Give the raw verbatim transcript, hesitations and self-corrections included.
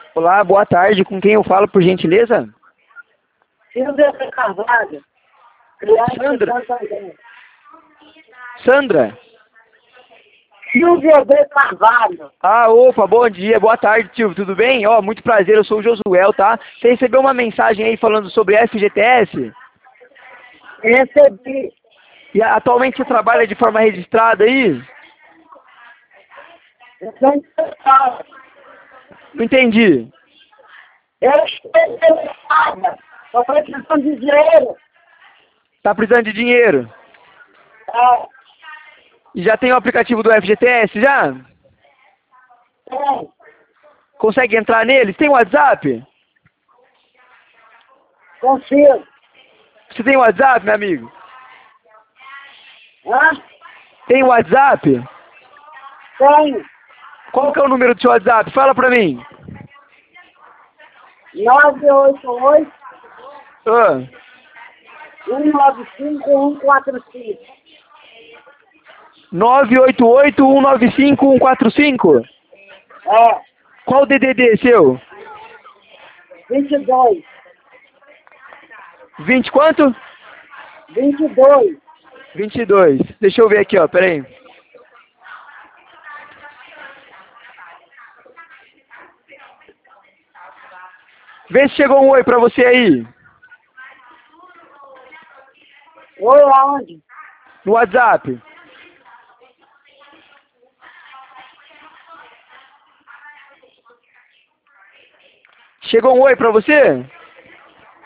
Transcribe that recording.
Olá, boa tarde. Com quem eu falo, por gentileza? Silvia de Carvalho. Criança Sandra. de Santo André. Sandra? Silvia de Carvalho. Ah, opa, bom dia, boa tarde, Silvio, tudo bem? Ó, muito prazer, eu sou o Josuel, tá? Você recebeu uma mensagem aí falando sobre F G T S? Recebi. E a- atualmente você trabalha de forma registrada aí? Eu sou interessada. Não entendi. Eu estou interessada. Estou precisando de dinheiro. Tá precisando de dinheiro? É, E já tem o aplicativo do F G T S, já? tem. Consegue entrar neles? Tem WhatsApp? Consigo. Você tem WhatsApp, meu amigo? Hã? Tem WhatsApp? Tenho. Qual que é o número do seu WhatsApp? Fala pra mim. nove oito oito, Ah, um nove cinco, um quatro cinco. nove oito oito, um nove cinco, um quatro cinco? É, Qual o D D D seu? vinte e dois. vinte quanto? vinte e dois. vinte e dois. Deixa eu ver aqui, ó, peraí. Vê se chegou um oi pra você aí. Oi, aonde? No WhatsApp. Chegou um oi pra você?